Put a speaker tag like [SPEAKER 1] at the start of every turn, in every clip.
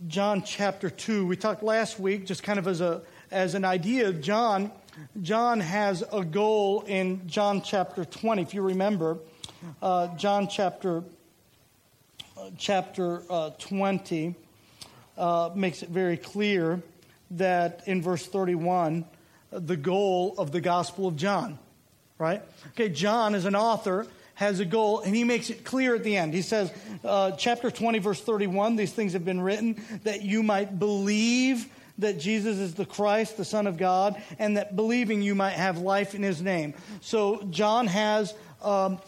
[SPEAKER 1] John chapter 2. We talked last week, just kind of as an idea, John has a goal in John chapter 20. If you remember, John chapter 20 makes it very clear that in verse 31, the goal of the Gospel of John, right? Okay, John as an author has a goal, and he makes it clear at the end. He says, chapter 20, verse 31, these things have been written that you might believe that Jesus is the Christ, the Son of God, and that believing you might have life in his name. So John has an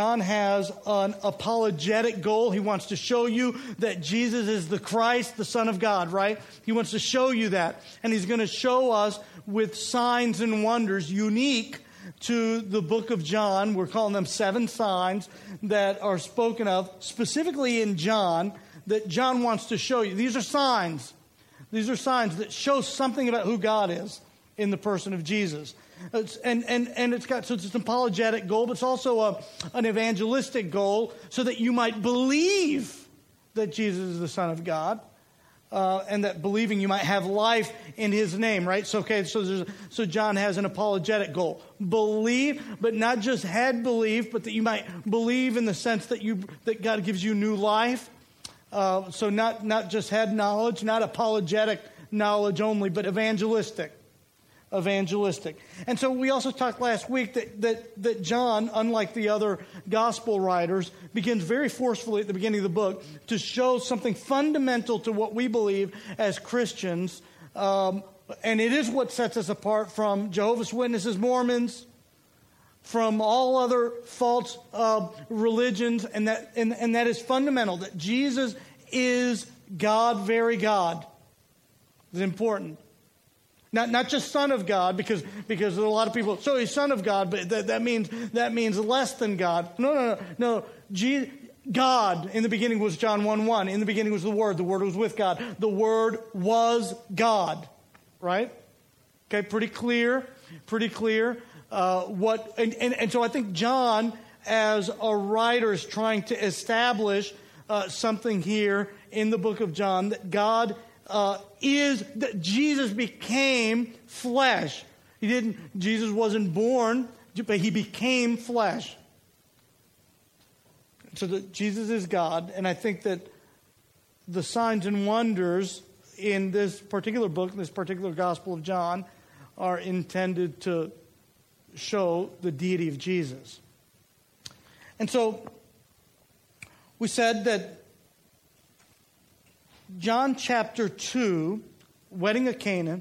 [SPEAKER 1] apologetic goal. He wants to show you that Jesus is the Christ, the Son of God, right? He wants to show you that. And he's going to show us with signs and wonders unique to the book of John. We're calling them 7 signs that are spoken of specifically in John that John wants to show you. These are signs. These are signs that show something about who God is in the person of Jesus. It's an apologetic goal, but it's also an evangelistic goal so that you might believe that Jesus is the Son of God. And that believing you might have life in his name, right? So John has an apologetic goal. Believe, but not just head believe, but that you might believe in the sense that God gives you new life. So not just head knowledge, not apologetic knowledge only, but evangelistic. And so we also talked last week that John, unlike the other gospel writers, begins very forcefully at the beginning of the book to show something fundamental to what we believe as Christians. And it is what sets us apart from Jehovah's Witnesses, Mormons, from all other false religions, and that is fundamental, that Jesus is God, very God. It's important. Not just Son of God, because there are a lot of people, so he's Son of God, but that means less than God. No. God, in the beginning was John 1:1. In the beginning was the Word was with God. The Word was God, right? Okay, pretty clear. And so I think John, as a writer, is trying to establish something here in the book of John, that God is that Jesus became flesh. Jesus wasn't born, but he became flesh. So that Jesus is God, and I think that the signs and wonders in this particular book, this particular Gospel of John, are intended to show the deity of Jesus. And so we said that John chapter 2, wedding at Cana,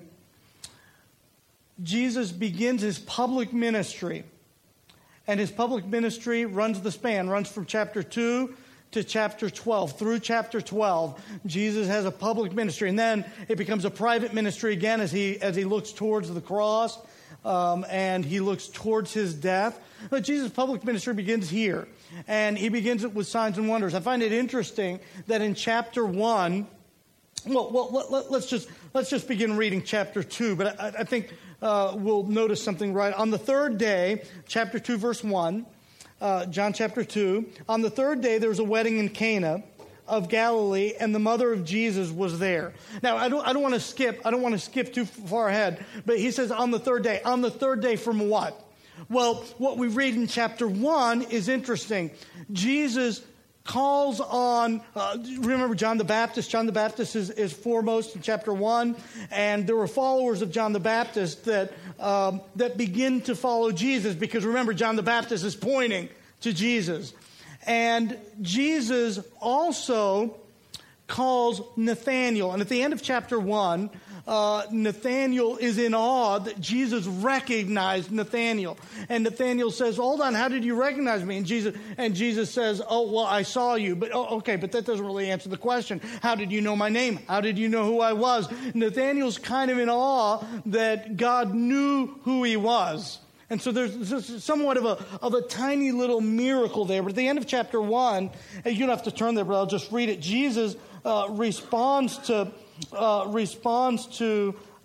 [SPEAKER 1] Jesus begins his public ministry. And his public ministry runs from chapter 2 to chapter 12. Through chapter 12, Jesus has a public ministry. And then it becomes a private ministry again as he looks towards the cross and he looks towards his death. But Jesus' public ministry begins here. And he begins it with signs and wonders. I find it interesting that in chapter 1... let's just begin reading chapter 2, but I think we'll notice something right. On the third day, chapter 2, verse 1, John chapter 2, on the third day there was a wedding in Cana of Galilee, and the mother of Jesus was there. Now, I don't want to skip too far ahead, but he says on the third day. On the third day from what? Well, what we read in chapter 1 is interesting. Jesus calls on, remember John the Baptist. John the Baptist is foremost in chapter 1, and there were followers of John the Baptist that begin to follow Jesus, because remember, John the Baptist is pointing to Jesus. And Jesus also calls Nathanael. And at the end of chapter 1, Nathanael is in awe that Jesus recognized Nathanael. And Nathanael says, hold on, how did you recognize me? And Jesus says, oh, well, I saw you. But okay, but that doesn't really answer the question. How did you know my name? How did you know who I was? Nathanael's kind of in awe that God knew who he was. And so there's somewhat of a tiny little miracle there. But at the end of chapter 1, and you don't have to turn there, but I'll just read it. Jesus responds to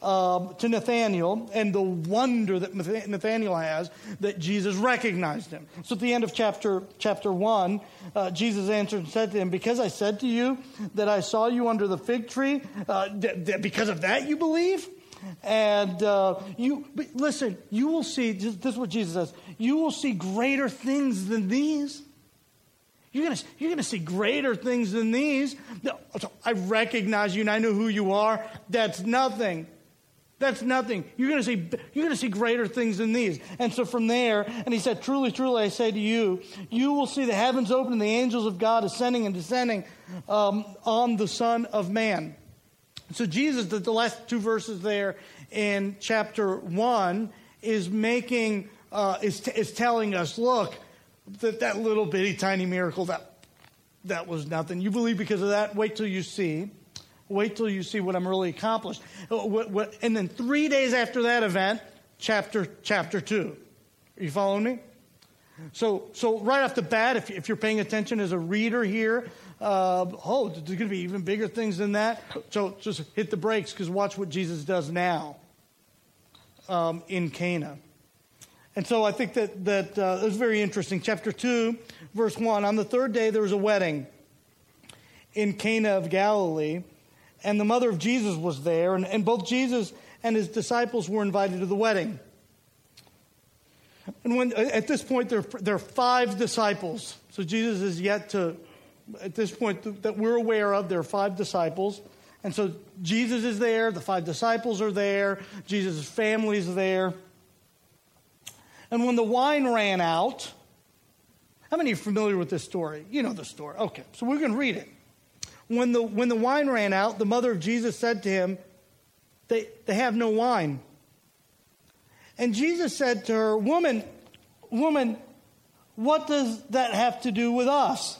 [SPEAKER 1] to Nathanael, and the wonder that Nathanael has that Jesus recognized him. So at the end of chapter 1, Jesus answered and said to him, because I said to you that I saw you under the fig tree, because of that you believe? And listen, you will see, this is what Jesus says, you will see greater things than these. You're gonna see greater things than these. I recognize you and I know who you are. That's nothing. That's nothing. You're gonna see greater things than these. And so from there, and he said, truly, truly, I say to you, you will see the heavens open and the angels of God ascending and descending on the Son of Man. So Jesus, the last two verses there in chapter 1, is making is telling us, look, that little bitty tiny miracle that was nothing. You believe because of that? Wait till you see. Wait till you see what I'm really accomplished. And then 3 days after that event, chapter 2. Are you following me? So right off the bat, if you're paying attention as a reader here, there's going to be even bigger things than that. So just hit the brakes, because watch what Jesus does now in Cana. And so I think that is very interesting. Chapter 2, verse 1. On the third day there was a wedding in Cana of Galilee, and the mother of Jesus was there, and both Jesus and his disciples were invited to the wedding. And at this point there are 5 disciples. So Jesus is yet to, at this point that we're aware of, there are 5 disciples. And so Jesus is there, the 5 disciples are there, Jesus' family is there. And when the wine ran out, how many are familiar with this story? You know the story. Okay, so we're going to read it. When the wine ran out, the mother of Jesus said to him, they have no wine. And Jesus said to her, Woman, what does that have to do with us?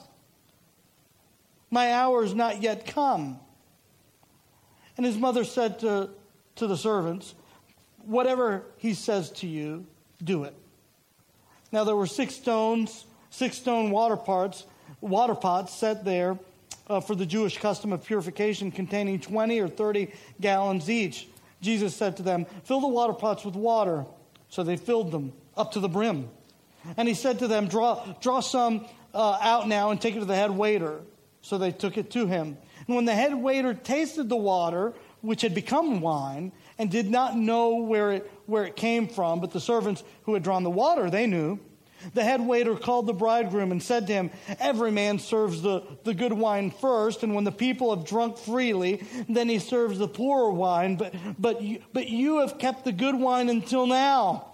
[SPEAKER 1] My hour is not yet come. And his mother said to the servants, Whatever he says to you, do it. Now there were 6 stone water pots set there for the Jewish custom of purification, containing 20 or 30 gallons each. Jesus said to them, Fill the water pots with water. So they filled them up to the brim. And he said to them, Draw some out now and take it to the head waiter. So they took it to him. And when the head waiter tasted the water, which had become wine, and did not know where it came from, but the servants who had drawn the water, they knew, the head waiter called the bridegroom and said to him, Every man serves the good wine first, and when the people have drunk freely, then he serves the poorer wine. But you have kept the good wine until now.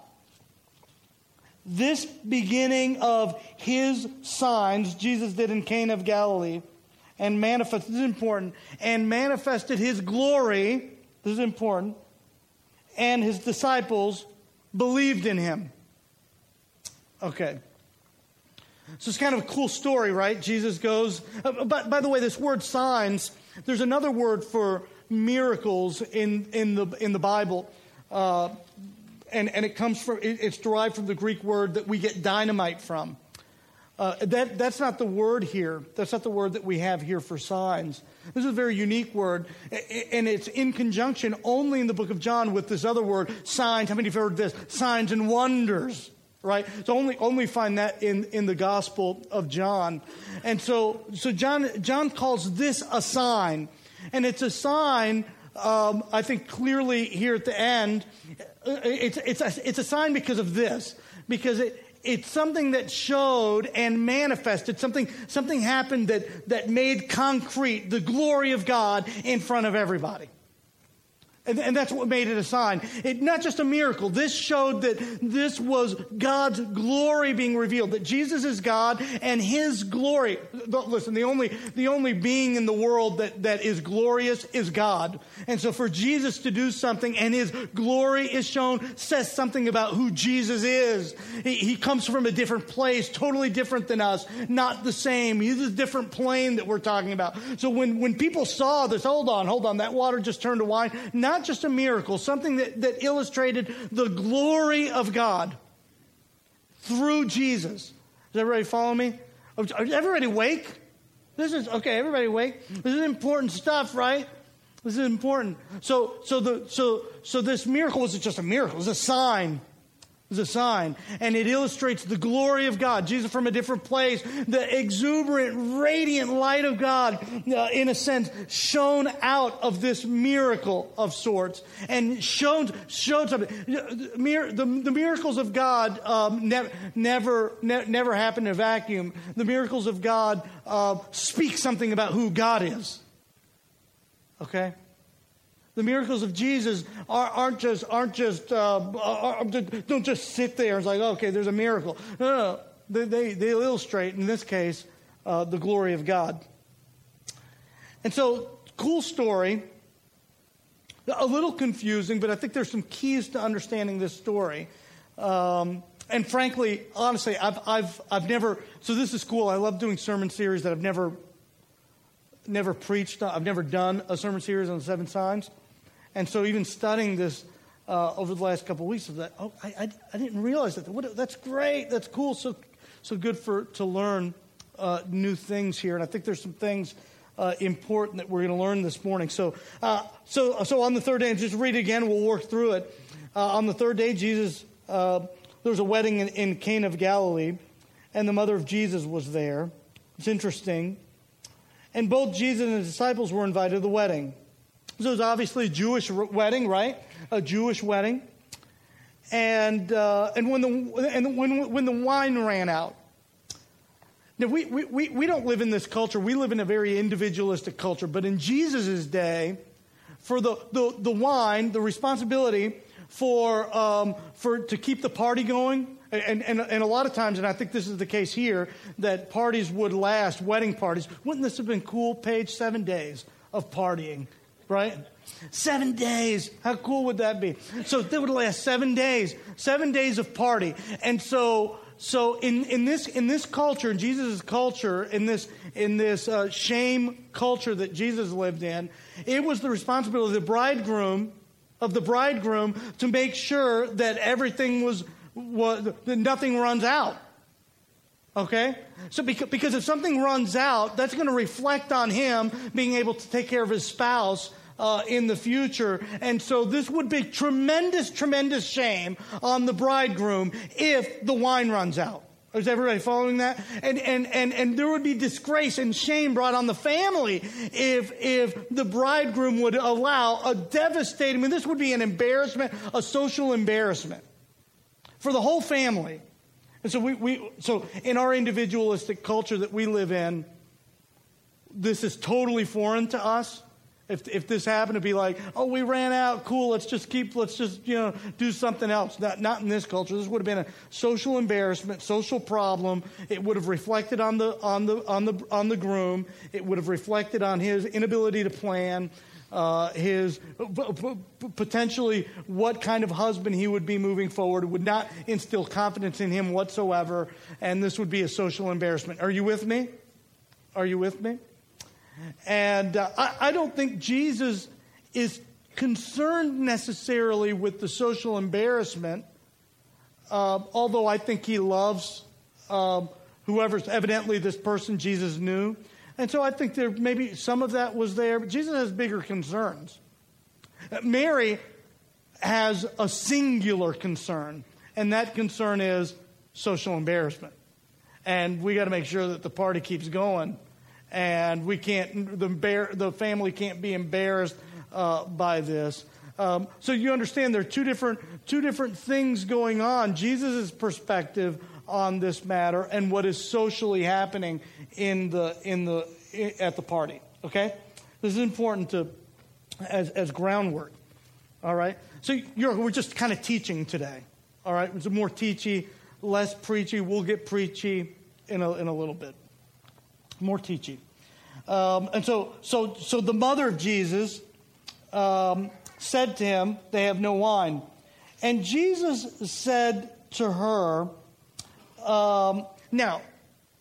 [SPEAKER 1] This beginning of his signs Jesus did in Cana of Galilee, and manifested, this is important, and manifested his glory, this is important, and his disciples believed in him. Okay. So it's kind of a cool story, right? Jesus goes, by the way, this word signs, there's another word for miracles in the Bible, and it comes from, it's derived from the Greek word that we get dynamite from. That's not the word here. That's not the word that we have here for signs. This is a very unique word, and it's in conjunction only in the book of John with this other word, signs. How many of you have heard this? Signs and wonders, right? So only find that in the Gospel of John. And so John calls this a sign, and it's a sign. I think clearly here at the end, it's a sign because of this, because it's something that showed and manifested. Something happened that made concrete the glory of God in front of everybody. And that's what made it a sign. Not just a miracle. This showed that this was God's glory being revealed. That Jesus is God and his glory. Listen, the only being in the world that is glorious is God. And so for Jesus to do something and his glory is shown says something about who Jesus is. He comes from a different place, totally different than us, not the same. He's a different plane that we're talking about. So when people saw this, hold on, that water just turned to wine. Not just a miracle, something that illustrated the glory of God through Jesus. Does everybody follow me? Everybody awake? This is, okay, everybody awake? This is important stuff, right? This is important. So this miracle wasn't just a miracle. It was a sign. It was a sign. And it illustrates the glory of God. Jesus from a different place. The exuberant, radiant light of God, in a sense, shone out of this miracle of sorts. And showed something. The miracles of God never happen in a vacuum. The miracles of God speak something about who God is. Okay? The miracles of Jesus don't just sit there and it's like, okay, there's a miracle. No. They illustrate, in this case, the glory of God. And so, cool story. A little confusing, but I think there's some keys to understanding this story. And frankly, honestly, I've never. So this is cool. I love doing sermon series that I've never preached. I've never done a sermon series on the 7 signs. And so even studying this over the last couple of weeks, I didn't realize that. That's great. That's cool. So good to learn new things here. And I think there's some things important that we're going to learn this morning. So on the third day, and just read it again. We'll work through it. On the third day, Jesus, there was a wedding in Cana of Galilee, and the mother of Jesus was there. It's interesting. And both Jesus and his disciples were invited to the wedding. So it was obviously a Jewish wedding, right? A Jewish wedding. And when the wine ran out. Now we don't live in this culture. We live in a very individualistic culture. But in Jesus' day, for the wine, the responsibility to keep the party going. And a lot of times, and I think this is the case here, that parties would last, wedding parties. Wouldn't this have been cool? Paige, 7 days of partying, right? 7 days. How cool would that be? So that would last 7 days. 7 days of party. And so in this culture, in Jesus' culture, in this shame culture that Jesus lived in, it was the responsibility of the bridegroom to make sure that everything that nothing runs out. Okay? So because if something runs out, that's going to reflect on him being able to take care of his spouse in the future. And so this would be tremendous, tremendous shame on the bridegroom if the wine runs out. Is everybody following that? And there would be disgrace and shame brought on the family if the bridegroom would allow a devastating, this would be an embarrassment, a social embarrassment for the whole family. And so so in our individualistic culture that we live in, this is totally foreign to us. If this happened to be like, oh, we ran out, cool, let's just do something else. Not in this culture. This would have been a social embarrassment, social problem. It would have reflected on the groom. It would have reflected on his inability to plan, his potentially what kind of husband he would be moving forward. It would not instill confidence in him whatsoever, and this would be a social embarrassment. Are you with me? Are you with me? And I don't think Jesus is concerned necessarily with the social embarrassment, although I think he loves whoever's evidently this person Jesus knew. And so I think there maybe some of that was there, but Jesus has bigger concerns. Mary has a singular concern, and that concern is social embarrassment. And we got to make sure that the party keeps going. And we can't, the family can't be embarrassed by this. So you understand there are two different things going on. Jesus' perspective on this matter and what is socially happening at the party. Okay, this is important as groundwork. All right. So we're just kind of teaching today. All right. It's more teachy, less preachy. We'll get preachy in a little bit. More teaching. And so the mother of Jesus said to him, they have no wine. And Jesus said to her, now,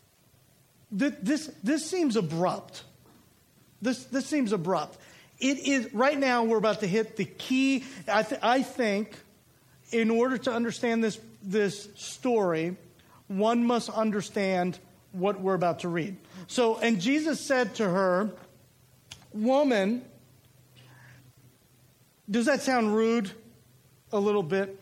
[SPEAKER 1] this seems abrupt. This seems abrupt. It is, right now we're about to hit the key. I think in order to understand this story, one must understand what we're about to read. So, and Jesus said to her, woman, Does that sound rude? A little bit.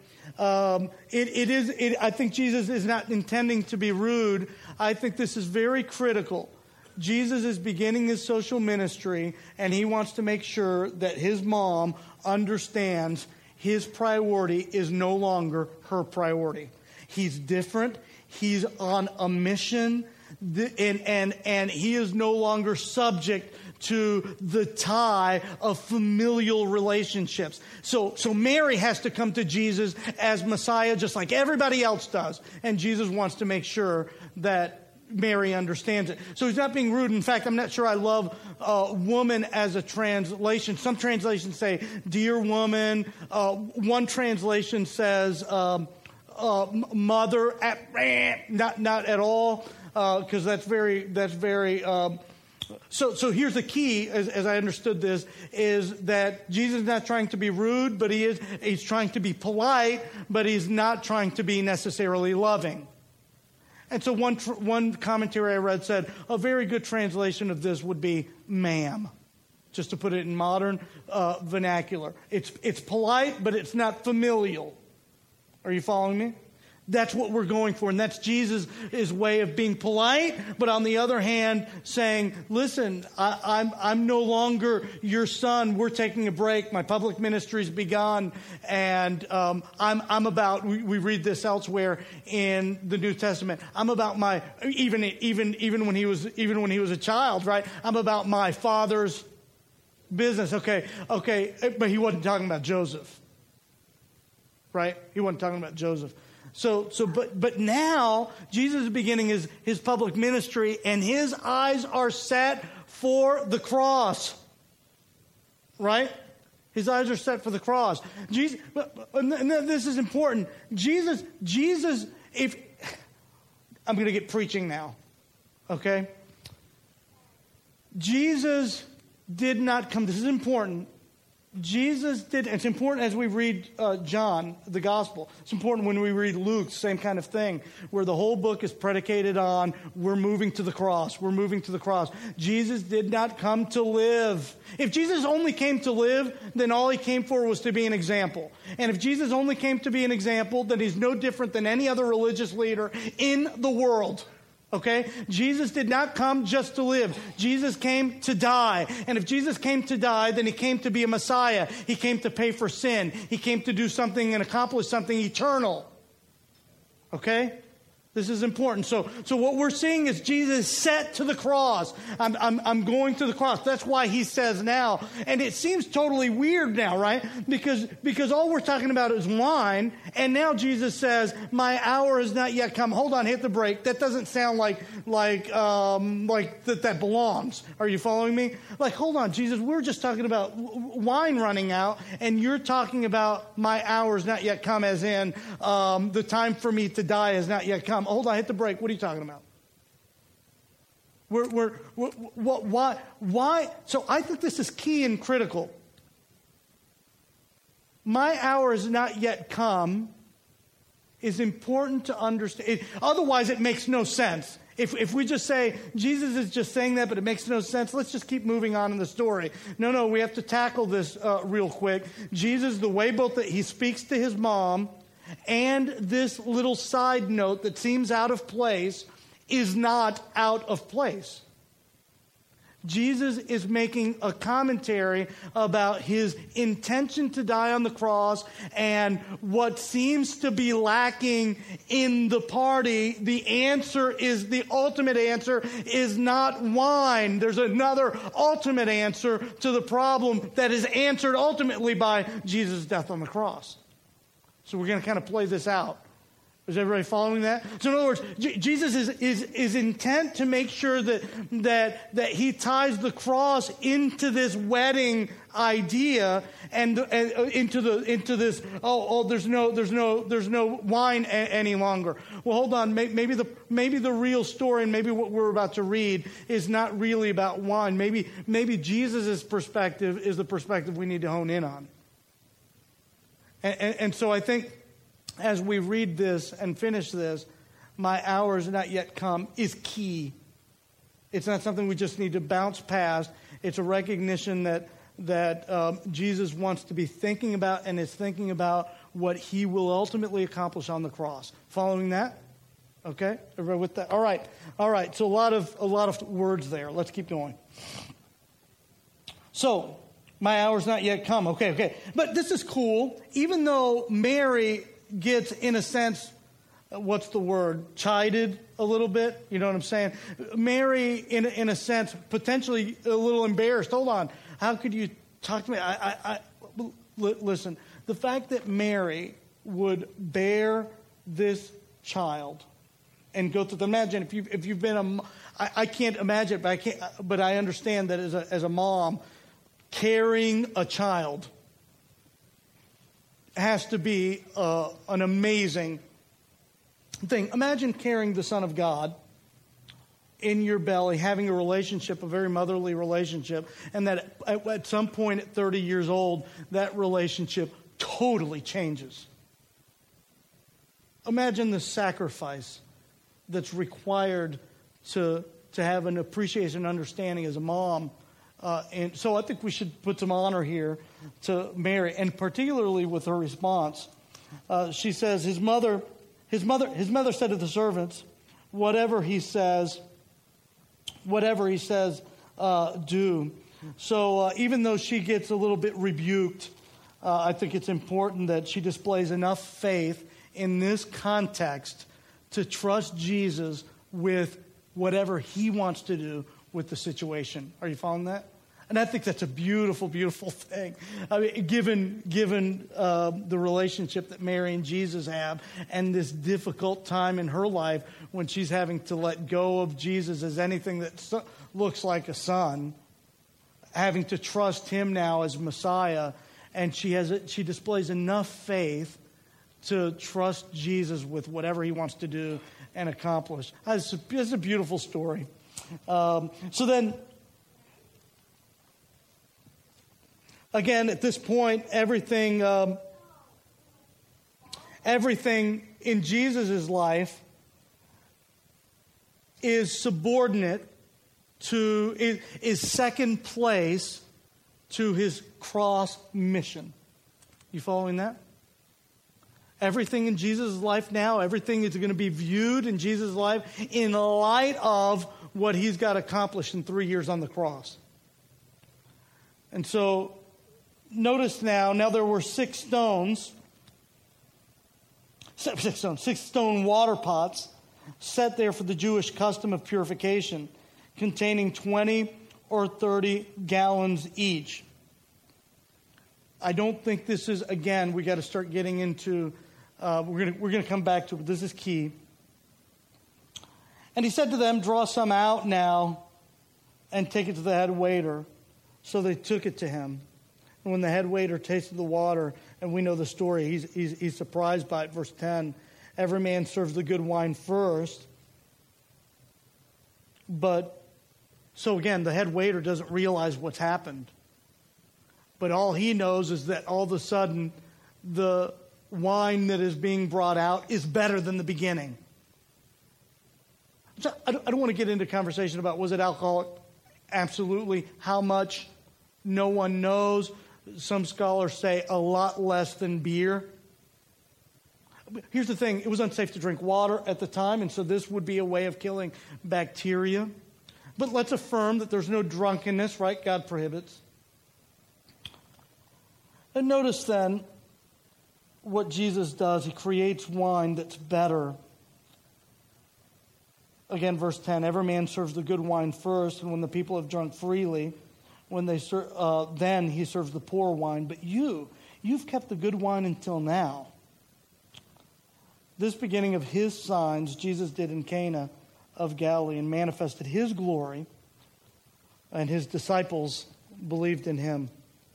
[SPEAKER 1] I think Jesus is not intending to be rude. I think this is very critical. Jesus is beginning his social ministry, and he wants to make sure that his mom understands his priority is no longer her priority. He's different. He's on a mission, and he is no longer subject to the tie of familial relationships. So Mary has to come to Jesus as Messiah just like everybody else does. And Jesus wants to make sure that Mary understands it. So he's not being rude. In fact, I'm not sure I love woman as a translation. Some translations say, dear woman. One translation says mother. Not at all, because that's very. So here's the key, as I understood this, is that Jesus is not trying to be rude, but he's trying to be polite, but he's not trying to be necessarily loving. And so one commentary I read said, a very good translation of this would be ma'am, just to put it in modern vernacular. It's polite, but it's not familial. Are you following me? That's what we're going for, and that's Jesus' way of being polite, but on the other hand, saying, listen, I'm no longer your son. We're taking a break. My public ministry's begun, and I'm about, we read this elsewhere in the New Testament, I'm about my, even when he was a child, right? I'm about my father's business. Okay, but he wasn't talking about Joseph, right? He wasn't talking about Joseph. But now Jesus is beginning his public ministry, and his eyes are set for the cross. Right? His eyes are set for the cross. Jesus, and this is important. Jesus, if I'm going to get preaching now, okay? Jesus did not come. This is important. Jesus did, it's important as we read John, the gospel. It's important when we read Luke, same kind of thing, where the whole book is predicated on we're moving to the cross. We're moving to the cross. Jesus did not come to live. If Jesus only came to live, then all he came for was to be an example. And if Jesus only came to be an example, then he's no different than any other religious leader in the world. Okay? Jesus did not come just to live. Jesus came to die. And if Jesus came to die, then he came to be a Messiah. He came to pay for sin. He came to do something and accomplish something eternal. Okay? This is important. So what we're seeing is Jesus set to the cross. I'm going to the cross. That's why he says now. And it seems totally weird now, right? Because all we're talking about is wine. And now Jesus says, my hour has not yet come. Hold on, hit the brake. That doesn't sound like that belongs. Are you following me? Like, hold on, Jesus, we're just talking about wine running out. And you're talking about my hour has not yet come, as in the time for me to die has not yet come. Hold on, hit the brake. What are you talking about? Why? So I think this is key and critical. My hour has not yet come is important to understand. Otherwise, it makes no sense. If we just say, Jesus is just saying that, but it makes no sense, let's just keep moving on in the story. No, we have to tackle this real quick. Jesus, the way both that he speaks to his mom and this little side note that seems out of place is not out of place. Jesus is making a commentary about his intention to die on the cross, and what seems to be lacking in the party, the ultimate answer is not wine. There's another ultimate answer to the problem that is answered ultimately by Jesus' death on the cross. So we're going to kind of play this out. Is everybody following that? So in other words, Jesus is intent to make sure that he ties the cross into this wedding idea and into this. There's no wine any longer. Well, hold on. Maybe the real story and maybe what we're about to read is not really about wine. Maybe Jesus' perspective is the perspective we need to hone in on. And so I think as we read this and finish this, my hour has not yet come is key. It's not something we just need to bounce past. It's a recognition that Jesus wants to be thinking about, and is thinking about what he will ultimately accomplish on the cross. Following that? Okay? Everybody with that? All right. So a lot of words there. Let's keep going. So, my hour's not yet come. Okay. But this is cool. Even though Mary gets, in a sense, what's the word? Chided a little bit. You know what I'm saying? Mary, in a sense, potentially a little embarrassed. Hold on. How could you talk to me? Listen, the fact that Mary would bear this child and go through. Imagine if you've been I can't imagine, but I understand that as a mom, carrying a child has to be an amazing thing. Imagine carrying the Son of God in your belly, having a relationship, a very motherly relationship, and that at some point at 30 years old, that relationship totally changes. Imagine the sacrifice that's required to have an appreciation and understanding as a mom. And so I think we should put some honor here to Mary, and particularly with her response. She says, his mother said to the servants, whatever he says, do. So even though she gets a little bit rebuked, I think it's important that she displays enough faith in this context to trust Jesus with whatever he wants to do with the situation. Are you following that? And I think that's a beautiful, beautiful thing. I mean, given the relationship that Mary and Jesus have, and this difficult time in her life when she's having to let go of Jesus as anything that looks like a son, having to trust him now as Messiah, and she displays enough faith to trust Jesus with whatever he wants to do and accomplish. It's a beautiful story. So then, again, at this point, everything in Jesus' life is subordinate to, is second place to his cross mission. You following that? Everything in Jesus' life now, everything is going to be viewed in Jesus' life in light of what he's got accomplished in 3 years on the cross. And so, notice now there were 6 stone water pots set there for the Jewish custom of purification, containing 20 or 30 gallons each. I don't think this is, again, we got to start getting into, we're going to come back to it, but this is key. And he said to them, draw some out now and take it to the head waiter. So they took it to him. And when the head waiter tasted the water, and we know the story, he's surprised by it. Verse 10, every man serves the good wine first. But, so again, the head waiter doesn't realize what's happened. But all he knows is that all of a sudden, the wine that is being brought out is better than the beginning. So I don't want to get into conversation about was it alcoholic? Absolutely. How much? No one knows. Some scholars say a lot less than beer. Here's the thing. It was unsafe to drink water at the time, and so this would be a way of killing bacteria. But let's affirm that there's no drunkenness, right? God prohibits. And notice then what Jesus does. He creates wine that's better. Again, verse 10, every man serves the good wine first, and when the people have drunk freely, when they then he serves the poor wine. But you've kept the good wine until now. This beginning of his signs Jesus did in Cana of Galilee and manifested his glory, and his disciples believed in him.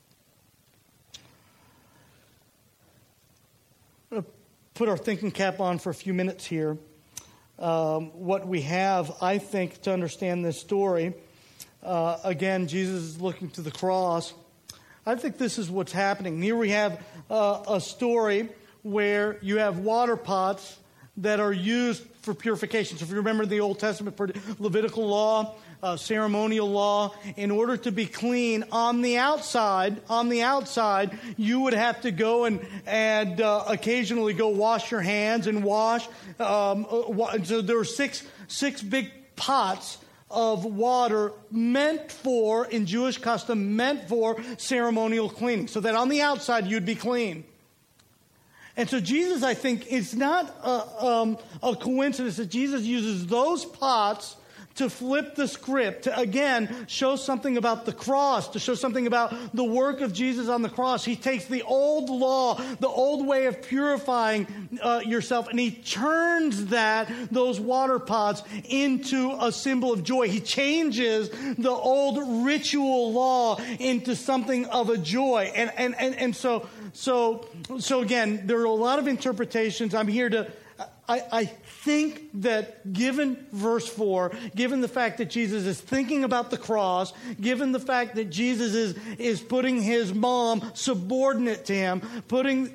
[SPEAKER 1] I'm going to put our thinking cap on for a few minutes here. What we have, I think, to understand this story, again, Jesus is looking to the cross. I think this is what's happening. Here we have a story where you have water pots that are used for purification. So if you remember the Old Testament Levitical law, ceremonial law. In order to be clean on the outside, you would have to go and occasionally go wash your hands and wash. So there were six big pots of water in Jewish custom, meant for ceremonial cleaning, so that on the outside you'd be clean. And so Jesus, I think, it's not a coincidence that Jesus uses those pots to flip the script, to again show something about the cross, to show something about the work of Jesus on the cross. He takes the old law, the old way of purifying yourself, and he turns those water pots into a symbol of joy. He changes the old ritual law into something of a joy. And so again, there are a lot of interpretations. I think that given verse 4, given the fact that Jesus is thinking about the cross, given the fact that Jesus is putting his mom subordinate to him, putting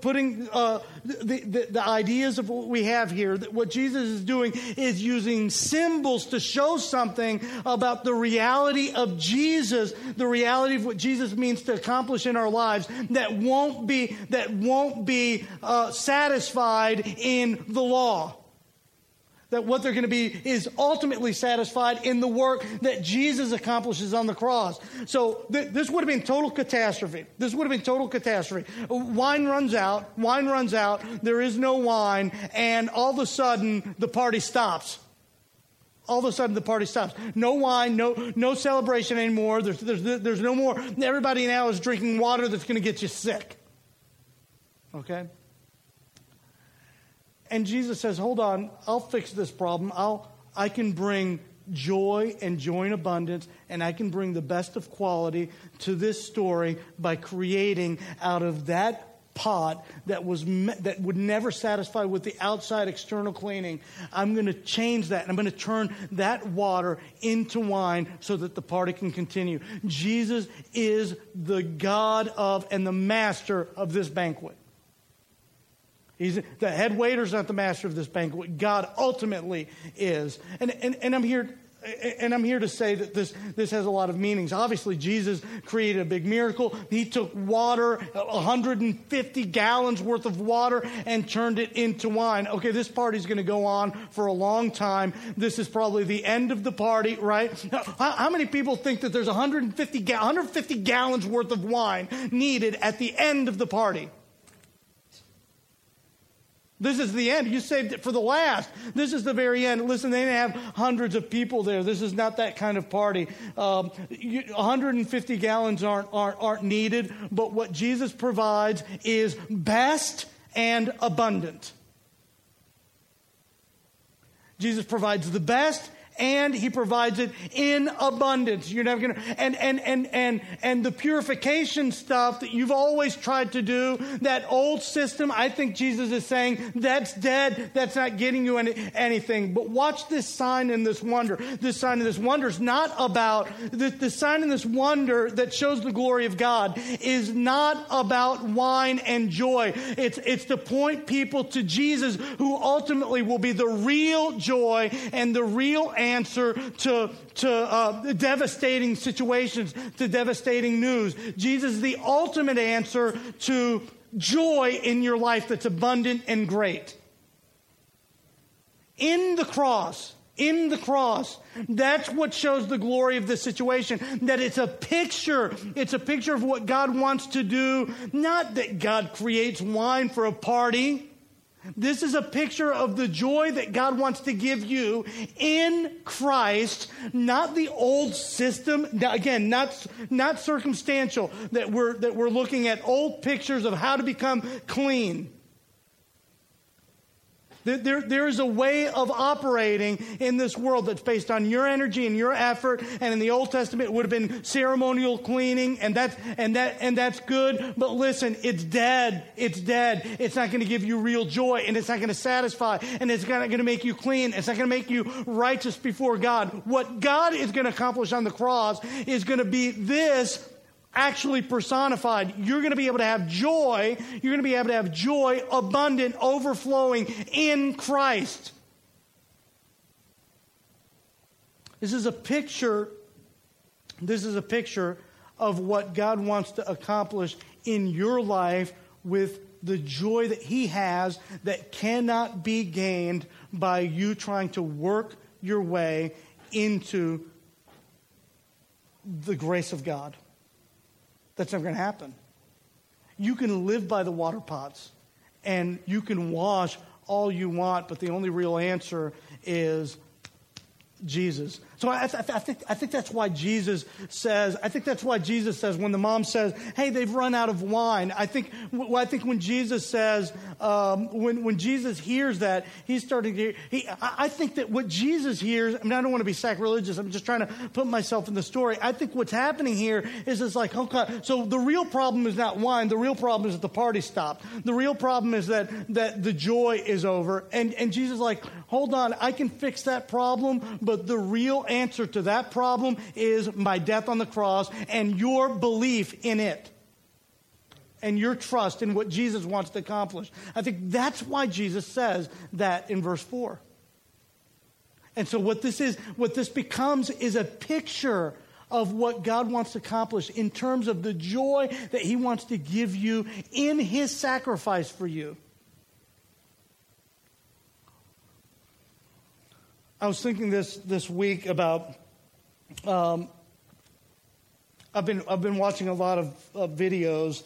[SPEAKER 1] the ideas of what we have here, that what Jesus is doing is using symbols to show something about the reality of Jesus, the reality of what Jesus means to accomplish in our lives that won't be satisfied in the law. That what they're going to be is ultimately satisfied in the work that Jesus accomplishes on the cross. So this would have been total catastrophe. Wine runs out. There is no wine. And all of a sudden, the party stops. No wine, no celebration anymore. There's no more. Everybody now is drinking water that's going to get you sick. Okay? And Jesus says, hold on, I'll fix this problem. I can bring joy and joy in abundance, and I can bring the best of quality to this story by creating out of that pot that would never satisfy with the outside external cleaning. I'm going to change that, and I'm going to turn that water into wine so that the party can continue. Jesus is the God of and the master of this banquet. The head waiter's not the master of this banquet. God ultimately is. And I'm here to say that this has a lot of meanings. Obviously, Jesus created a big miracle. He took water, 150 gallons worth of water, and turned it into wine. Okay, this party's going to go on for a long time. This is probably the end of the party, right? How many people think that there's 150 gallons worth of wine needed at the end of the party? This is the end. You saved it for the last. This is the very end. Listen, they didn't have hundreds of people there. This is not that kind of party. 150 gallons aren't needed, but what Jesus provides is best and abundant. Jesus provides the best, and he provides it in abundance. You're never going to, and the purification stuff that you've always tried to do, that old system, I think Jesus is saying that's dead. That's not getting you anything. But watch this sign and this wonder. This sign and this wonder is not about, the sign and this wonder that shows the glory of God is not about wine and joy. It's to point people to Jesus, who ultimately will be the real joy and the real answer to devastating situations, to devastating news. Jesus is the ultimate answer to joy in your life that's abundant and great. In the cross, that's what shows the glory of this situation. That it's a picture of what God wants to do. Not that God creates wine for a party. This is a picture of the joy that God wants to give you in Christ, not the old system. Again, not circumstantial, that we're looking at old pictures of how to become clean. There is a way of operating in this world that's based on your energy and your effort. And in the Old Testament, it would have been ceremonial cleaning, and that's good. But listen, it's dead. It's dead. It's not going to give you real joy, and it's not going to satisfy, and it's not going to make you clean. It's not going to make you righteous before God. What God is going to accomplish on the cross is going to be this actually personified. You're going to be able to have joy. You're going to be able to have joy, abundant, overflowing in Christ. This is a picture of what God wants to accomplish in your life with the joy that he has that cannot be gained by you trying to work your way into the grace of God. That's never going to happen. You can live by the water pots and you can wash all you want, but the only real answer is Jesus. So I think that's why Jesus says. I think that's why Jesus says when the mom says, "Hey, they've run out of wine." I think when Jesus says, when Jesus hears that, he's starting to. I think that what Jesus hears. I mean, I don't want to be sacrilegious. I'm just trying to put myself in the story. I think what's happening here is it's like, okay, so the real problem is not wine. The real problem is that the party stopped. The real problem is that the joy is over. And Jesus is like, hold on, I can fix that problem, but the real answer to that problem is my death on the cross and your belief in it and your trust in what Jesus wants to accomplish. I think that's why Jesus says that in verse 4. And so what this becomes is a picture of what God wants to accomplish in terms of the joy that he wants to give you in his sacrifice for you. I was thinking this week about I've been watching a lot of videos,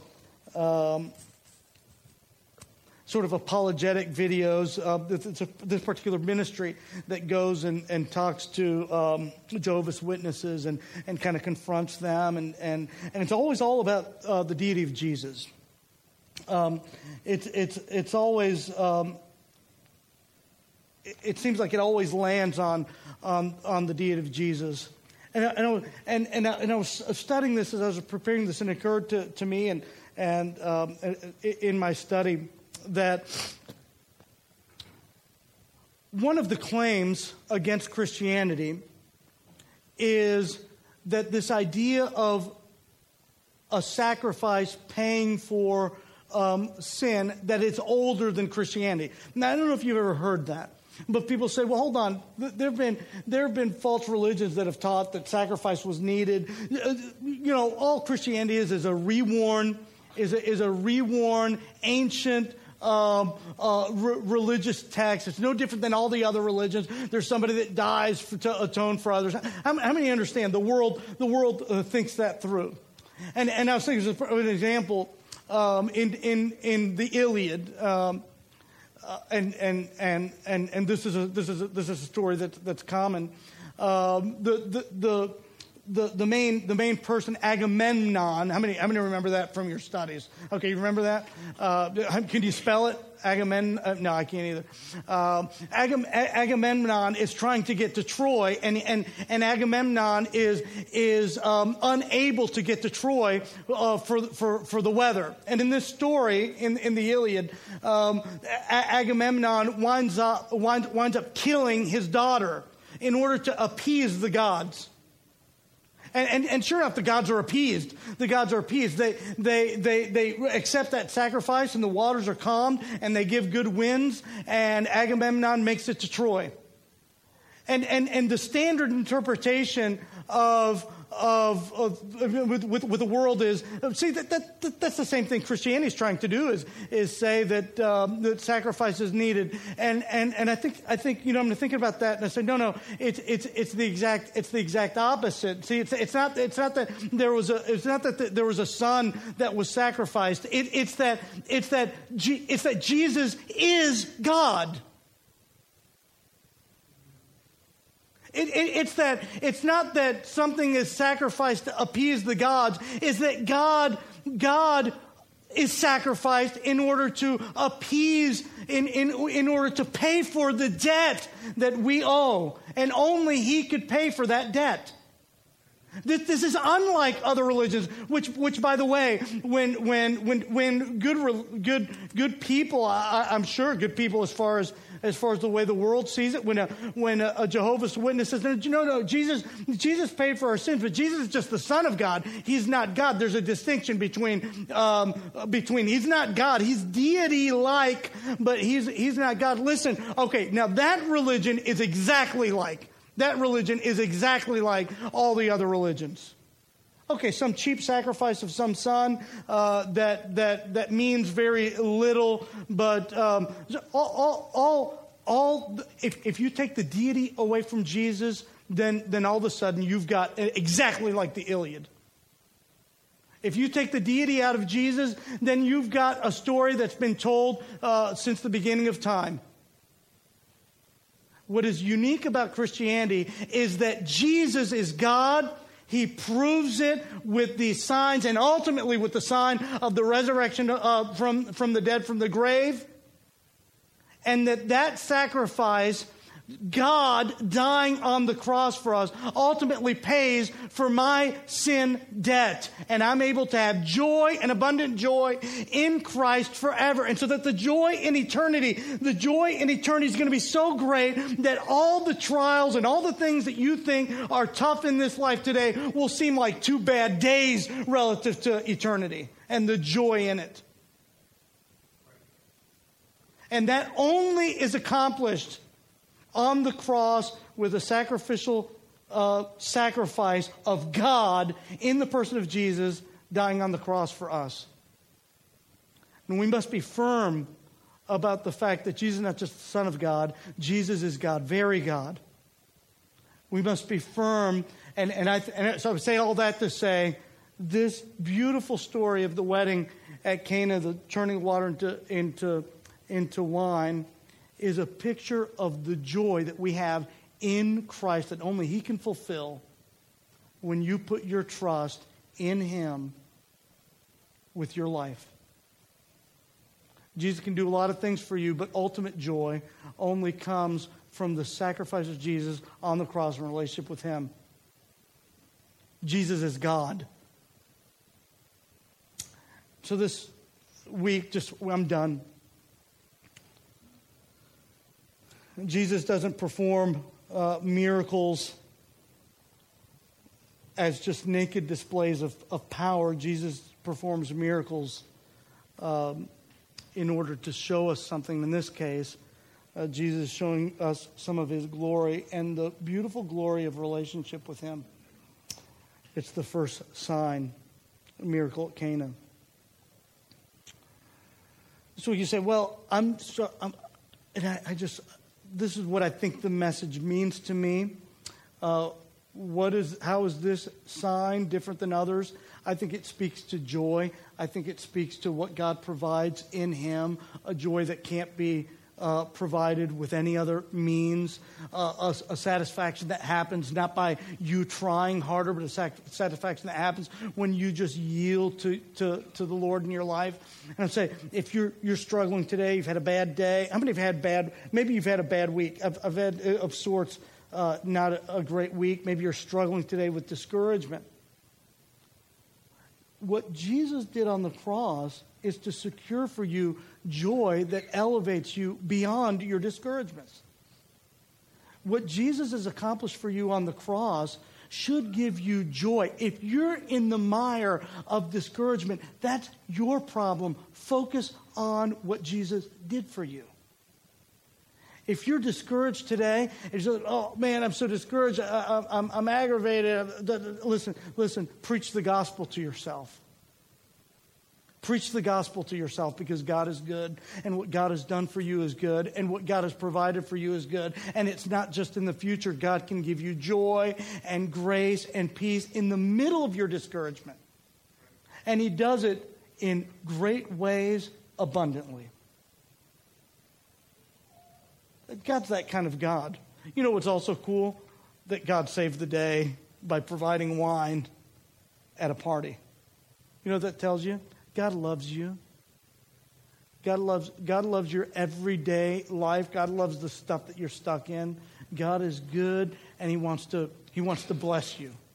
[SPEAKER 1] sort of apologetic videos. This particular ministry that goes and talks to Jehovah's Witnesses and kind of confronts them, and it's always all about the deity of Jesus. It's always. It seems like it always lands on the deity of Jesus, and I was studying this as I was preparing this, and it occurred to me and in my study that one of the claims against Christianity is that this idea of a sacrifice paying for sin, that it's older than Christianity. Now, I don't know if you've ever heard that. But people say, well, hold on. There have been false religions that have taught that sacrifice was needed. All Christianity is a reworn ancient religious text. It's no different than all the other religions. There's somebody that dies to atone for others. How many understand the world thinks that through? And I was thinking, as an example, in the Iliad. And this is a story that's common. The main person, Agamemnon. How many remember that from your studies? Okay, you remember that? Can you spell it? Agamemnon? No, I can't either. Agamemnon is trying to get to Troy, and Agamemnon is unable to get to Troy for the weather. And in this story, in the Iliad, Agamemnon winds up killing his daughter in order to appease the gods. And sure enough, the gods are appeased. The gods are appeased. They accept that sacrifice, and the waters are calmed, and they give good winds, and Agamemnon makes it to Troy. And the standard interpretation with the world is, see, that's the same thing Christianity is trying to do, is say that sacrifice is needed. And I think I'm thinking about that, and I say, no, it's the exact opposite. See, it's not that there was a son that was sacrificed. It's that Jesus is God. It's not that something is sacrificed to appease the gods. It's that God is sacrificed in order to appease, in order to pay for the debt that we owe, and only He could pay for that debt. This is unlike other religions, which by the way, when good people, I'm sure good people as far as the way the world sees it, when a Jehovah's Witness says, no, Jesus paid for our sins, but Jesus is just the Son of God. He's not God. There's a distinction between he's not God. He's deity-like, but he's not God. Listen, okay, now that religion is exactly like That religion is exactly like all the other religions. Okay, some cheap sacrifice of some son that means very little, but if you take the deity away from Jesus, then all of a sudden you've got exactly like the Iliad. If you take the deity out of Jesus, then you've got a story that's been told since the beginning of time. What is unique about Christianity is that Jesus is God. He proves it with these signs and ultimately with the sign of the resurrection from the dead, from the grave. And that sacrifice, God dying on the cross for us, ultimately pays for my sin debt. And I'm able to have joy and abundant joy in Christ forever. And so that the joy in eternity is going to be so great that all the trials and all the things that you think are tough in this life today will seem like 2 bad days relative to eternity and the joy in it. And that only is accomplished on the cross with a sacrificial sacrifice of God in the person of Jesus dying on the cross for us. And we must be firm about the fact that Jesus is not just the Son of God. Jesus is God, very God. We must be firm. So I say all that to say this beautiful story of the wedding at Cana, the turning water into wine, is a picture of the joy that we have in Christ that only He can fulfill when you put your trust in Him with your life. Jesus can do a lot of things for you, but ultimate joy only comes from the sacrifice of Jesus on the cross in relationship with Him. Jesus is God. So this week, I'm done. Jesus doesn't perform miracles as just naked displays of power. Jesus performs miracles in order to show us something. In this case, Jesus is showing us some of His glory and the beautiful glory of relationship with Him. It's the first sign, a miracle at Cana. So you say, well, this is what I think the message means to me. How is this sign different than others? I think it speaks to joy. I think it speaks to what God provides in Him, a joy that can't be provided with any other means, a satisfaction that happens not by you trying harder, but a satisfaction that happens when you just yield to the Lord in your life. And I say, if you're struggling today, you've had a bad day. How many have had maybe you've had a bad week. I've had, of sorts, not a great week. Maybe you're struggling today with discouragement. What Jesus did on the cross is to secure for you joy that elevates you beyond your discouragements. What Jesus has accomplished for you on the cross should give you joy. If you're in the mire of discouragement, that's your problem. Focus on what Jesus did for you. If you're discouraged today, and you're like, oh man, I'm so discouraged, I'm aggravated. Listen, preach the gospel to yourself. Preach the gospel to yourself, because God is good, and what God has done for you is good, and what God has provided for you is good. And it's not just in the future. God can give you joy and grace and peace in the middle of your discouragement. And He does it in great ways abundantly. God's that kind of God. You know what's also cool? That God saved the day by providing wine at a party. You know what that tells you? God loves you. God loves your everyday life. God loves the stuff that you're stuck in. God is good, and He wants to bless you.